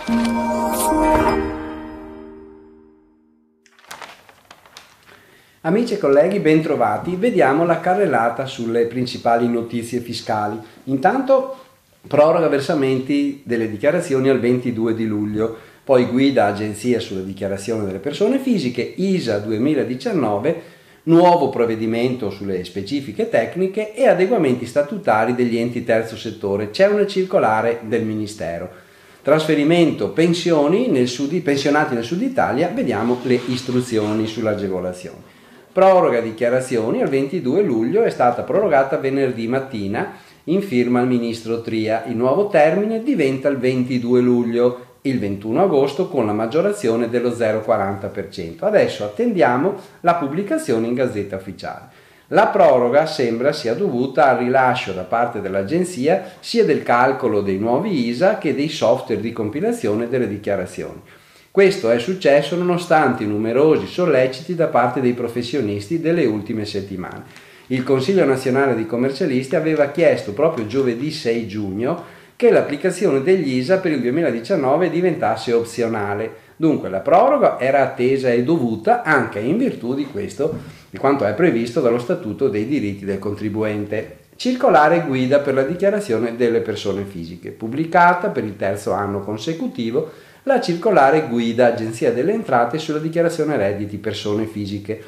Amici e colleghi, bentrovati. Vediamo la carrellata sulle principali notizie fiscali. Intanto, proroga versamenti delle dichiarazioni al 22 di luglio, poi guida agenzia sulla dichiarazione delle persone fisiche, ISA 2019, nuovo provvedimento sulle specifiche tecniche e adeguamenti statutari degli enti terzo settore. C'è una circolare del Ministero. Trasferimento pensionati nel Sud Italia, vediamo le istruzioni sull'agevolazione. Proroga dichiarazioni al 22 luglio è stata prorogata venerdì mattina in firma al ministro Tria. Il nuovo termine diventa il 22 luglio, il 21 agosto con la maggiorazione dello 0,40%. Adesso attendiamo la pubblicazione in Gazzetta Ufficiale. La proroga sembra sia dovuta al rilascio da parte dell'agenzia sia del calcolo dei nuovi ISA che dei software di compilazione delle dichiarazioni. Questo è successo nonostante i numerosi solleciti da parte dei professionisti delle ultime settimane. Il Consiglio Nazionale dei Commercialisti aveva chiesto proprio giovedì 6 giugno che l'applicazione degli ISA per il 2019 diventasse opzionale. Dunque la proroga era attesa e dovuta anche in virtù di quanto è previsto dallo Statuto dei diritti del contribuente. Circolare guida per la dichiarazione delle persone fisiche, pubblicata per il terzo anno consecutivo. La circolare guida Agenzia delle Entrate sulla dichiarazione redditi persone fisiche,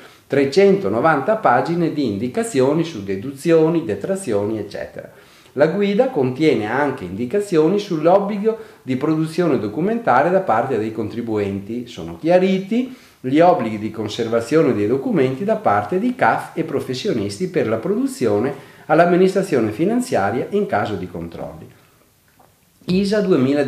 390 pagine di indicazioni su deduzioni, detrazioni, eccetera. La guida contiene anche indicazioni sull'obbligo di produzione documentale da parte dei contribuenti. Sono chiariti gli obblighi di conservazione dei documenti da parte di CAF e professionisti per la produzione all'amministrazione finanziaria in caso di controlli. ISA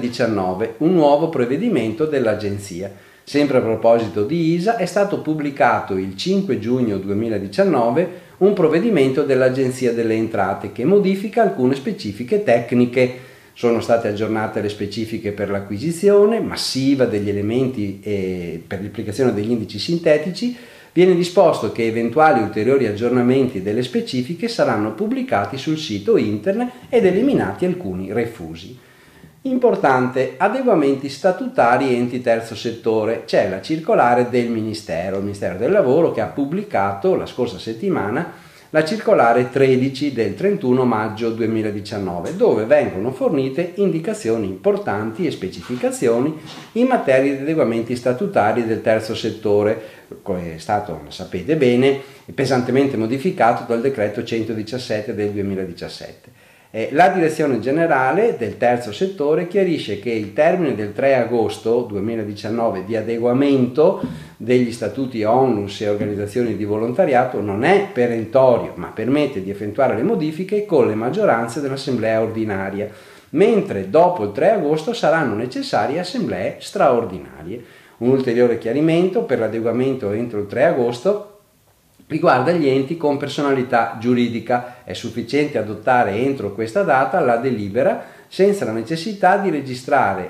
2019, un nuovo provvedimento dell'agenzia. Sempre a proposito di ISA, è stato pubblicato il 5 giugno 2019 un provvedimento dell'Agenzia delle Entrate che modifica alcune specifiche tecniche. Sono state aggiornate le specifiche per l'acquisizione massiva degli elementi e per l'applicazione degli indici sintetici. Viene disposto che eventuali ulteriori aggiornamenti delle specifiche saranno pubblicati sul sito internet ed eliminati alcuni refusi. Importante, adeguamenti statutari enti terzo settore. C'è la circolare del il Ministero del Lavoro che ha pubblicato la scorsa settimana la circolare 13 del 31 maggio 2019, dove vengono fornite indicazioni importanti e specificazioni in materia di adeguamenti statutari del terzo settore, che è stato, lo sapete bene, pesantemente modificato dal decreto 117 del 2017. La Direzione Generale del Terzo Settore chiarisce che il termine del 3 agosto 2019 di adeguamento degli statuti ONLUS e organizzazioni di volontariato non è perentorio, ma permette di effettuare le modifiche con le maggioranze dell'assemblea ordinaria, mentre dopo il 3 agosto saranno necessarie assemblee straordinarie. Un ulteriore chiarimento per l'adeguamento entro il 3 agosto riguarda gli enti con personalità giuridica. È sufficiente adottare entro questa data la delibera senza la necessità di registrare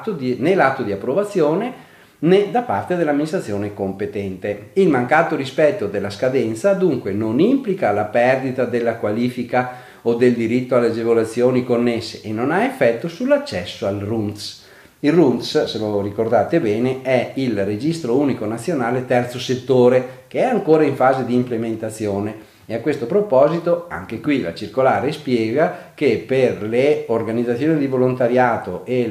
né l'atto di approvazione né da parte dell'amministrazione competente. Il mancato rispetto della scadenza dunque non implica la perdita della qualifica o del diritto alle agevolazioni connesse e non ha effetto sull'accesso al RUNTS. Il RUNTS, se lo ricordate bene, è il Registro Unico Nazionale Terzo Settore, che è ancora in fase di implementazione. E a questo proposito, anche qui la circolare spiega che per le organizzazioni di volontariato e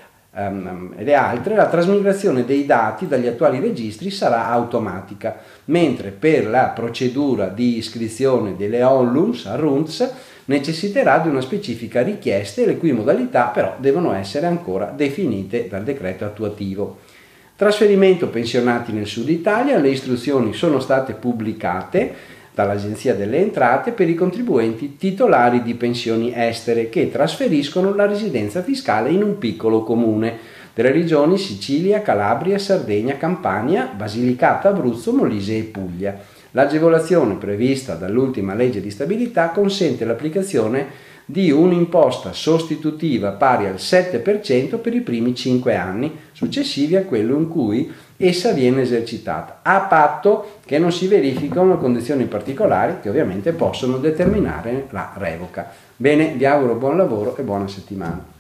le altre la trasmigrazione dei dati dagli attuali registri sarà automatica, mentre per la procedura di iscrizione delle ONLUS a RUNTS necessiterà di una specifica richiesta, le cui modalità però devono essere ancora definite dal decreto attuativo. Trasferimento pensionati nel Sud Italia. Le istruzioni sono state pubblicate dall'Agenzia delle Entrate per i contribuenti titolari di pensioni estere che trasferiscono la residenza fiscale in un piccolo comune delle regioni Sicilia, Calabria, Sardegna, Campania, Basilicata, Abruzzo, Molise e Puglia. L'agevolazione prevista dall'ultima legge di stabilità consente l'applicazione di un'imposta sostitutiva pari al 7% per i primi 5 anni successivi a quello in cui essa viene esercitata, a patto che non si verificano condizioni particolari che ovviamente possono determinare la revoca. Bene, vi auguro buon lavoro e buona settimana.